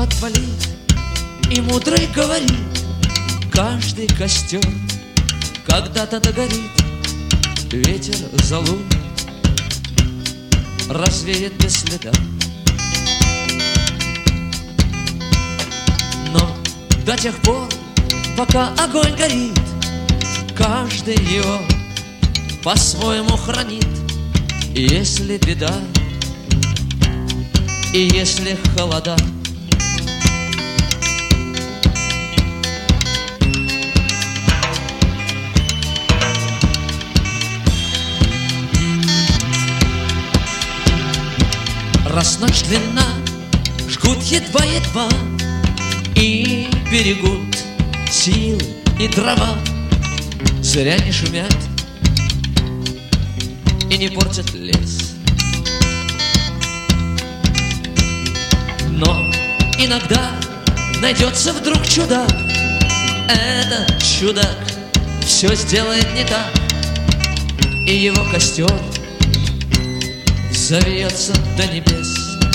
отвалить. И мудрый говорит: каждый костер когда-то догорит. Ветер залу развеет без следа. Но до тех пор, пока огонь горит, каждый его по-своему хранит. И если беда, и если холода, раз ночь длинна, жгут едва-едва и берегут силы и дрова. Зря не шумят и не портят лес. Но иногда найдется вдруг чудак. Этот чудак все сделает не так, и его костер завьется до небес.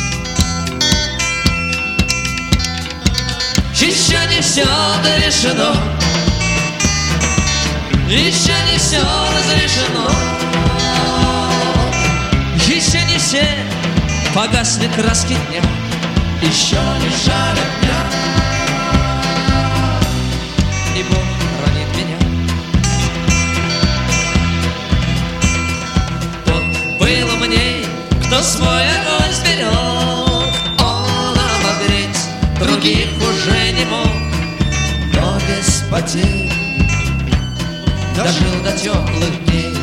Еще не все дорешено, еще не все разрешено, еще не все погасли краски дня, еще не жаль огня. И Бог хранит меня. Тот был умней, кто свой огонь сберег. Он обогреть других уже не мог, но без потерь дожил до теплых дней.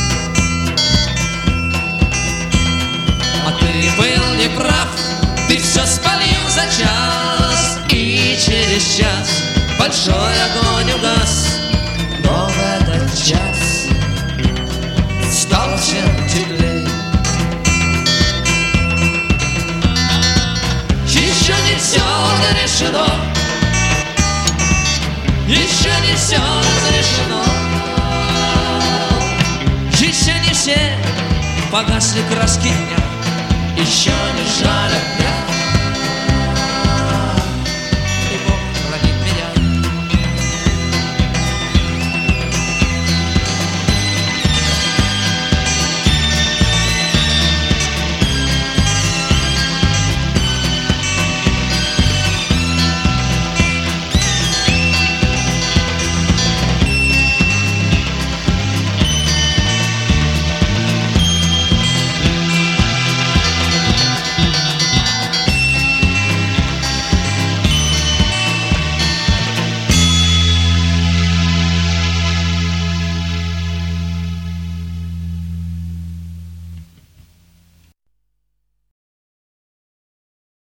А ты был неправ, ты все спалил за час, и через час большой огонь угас. Но в этот час стал всем теплей. Еще не все решено, еще не все разрешено, еще не все погасли краски дня, еще не жаль огня.